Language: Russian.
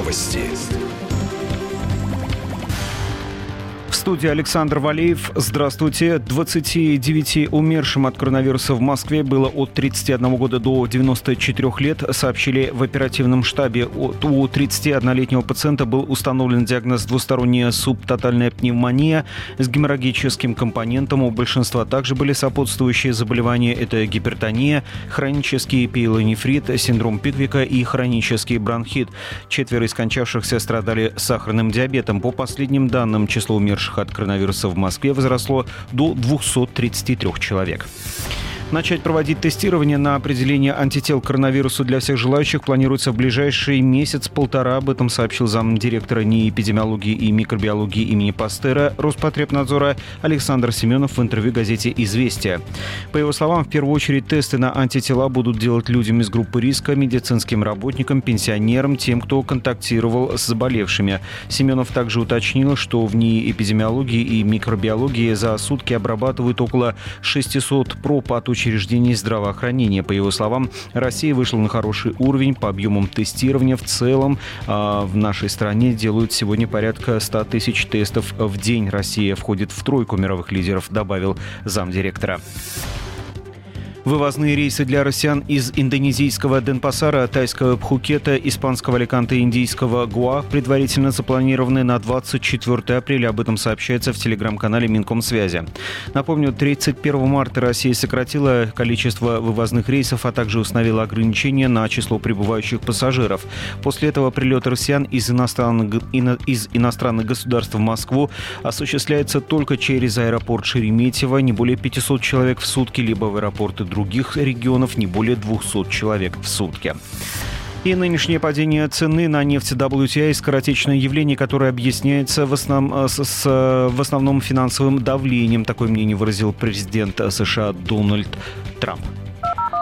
Новости. В студии Александр Валеев. Здравствуйте. 29 умершим от коронавируса в Москве было от 31 года до 94 лет, сообщили в оперативном штабе. У 31-летнего пациента был установлен диагноз двусторонняя субтотальная пневмония с геморрагическим компонентом. У большинства также были сопутствующие заболевания. Это гипертония, хронический пиелонефрит, синдром Пиквика и хронический бронхит. 4 из скончавшихся страдали сахарным диабетом. По последним данным, число умерших от коронавируса в Москве возросло до 233 человек. Начать проводить тестирование на определение антител к коронавирусу для всех желающих планируется в ближайший месяц-полтора. Об этом сообщил замдиректора НИИ эпидемиологии и микробиологии имени Пастера Роспотребнадзора Александр Семенов в интервью газете «Известия». По его словам, в первую очередь тесты на антитела будут делать людям из группы риска, медицинским работникам, пенсионерам, тем, кто контактировал с заболевшими. Семенов также уточнил, что в НИИ эпидемиологии и микробиологии за сутки обрабатывают около 600 проб от учреждений здравоохранения. По его словам, Россия вышла на хороший уровень по объемам тестирования. В целом в нашей стране делают сегодня порядка 100 тысяч тестов в день. Россия входит в тройку мировых лидеров, добавил замдиректора. Вывозные рейсы для россиян из индонезийского Денпасара, тайского Пхукета, испанского Аликанте и индийского Гоа предварительно запланированы на 24 апреля. Об этом сообщается в телеграм-канале Минкомсвязи. Напомню, 31 марта Россия сократила количество вывозных рейсов, а также установила ограничения на число прибывающих пассажиров. После этого прилет россиян из иностранных государств в Москву осуществляется только через аэропорт Шереметьево, не более 500 человек в сутки, либо в аэропорты других регионов не более 200 человек в сутки. И нынешнее падение цены на нефть WTI – скоротечное явление, которое объясняется в основном финансовым давлением. Такое мнение выразил президент США Дональд Трамп.